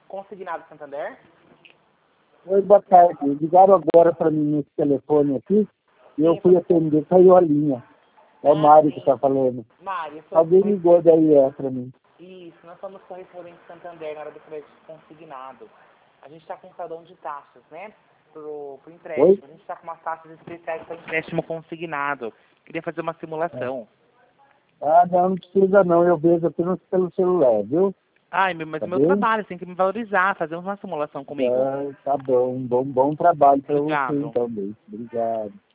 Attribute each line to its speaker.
Speaker 1: Consignado Santander?
Speaker 2: Oi, boa tarde. Ligaram agora para mim nesse telefone aqui e eu fui atender, caiu a linha. É o Mário que está falando.
Speaker 1: Mário,
Speaker 2: Alguém ligou daí para mim.
Speaker 1: Isso, nós somos correspondentes Santander na hora do crédito consignado. A gente está com um salão de taxas, né? Pro empréstimo.
Speaker 2: Oi?
Speaker 1: A gente está com umas taxas especiais para empréstimo consignado. Queria fazer uma simulação.
Speaker 2: Ah, não precisa não, eu vejo apenas pelo celular, viu?
Speaker 1: Ai, mas
Speaker 2: Tá
Speaker 1: meu
Speaker 2: bem?
Speaker 1: trabalho, você tem que me valorizar, fazer uma simulação comigo.
Speaker 2: Tá bom, bom trabalho para você
Speaker 1: Obrigado.
Speaker 2: então, bem. Obrigado.